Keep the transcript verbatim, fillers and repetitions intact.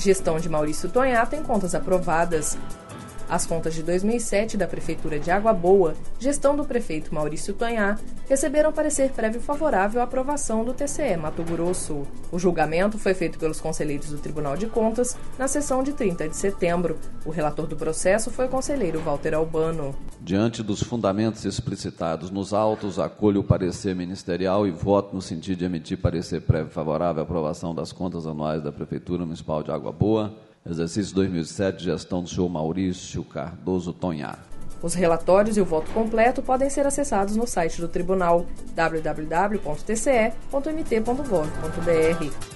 Gestão de Maurício Tonhá tem contas aprovadas. As contas de dois mil e sete da Prefeitura de Água Boa, gestão do prefeito Maurício Tonhá, receberam parecer prévio favorável à aprovação do T C E Mato Grosso. O julgamento foi feito pelos conselheiros do Tribunal de Contas na sessão de trinta de setembro. O relator do processo foi o conselheiro Walter Albano. Diante dos fundamentos explicitados nos autos, acolho o parecer ministerial e voto no sentido de emitir parecer prévio favorável à aprovação das contas anuais da Prefeitura Municipal de Água Boa, exercício dois mil e sete, gestão do senhor Maurício Cardoso Tonhá. Os relatórios e o voto completo podem ser acessados no site do Tribunal, w w w ponto t c e ponto m t ponto gov ponto b r.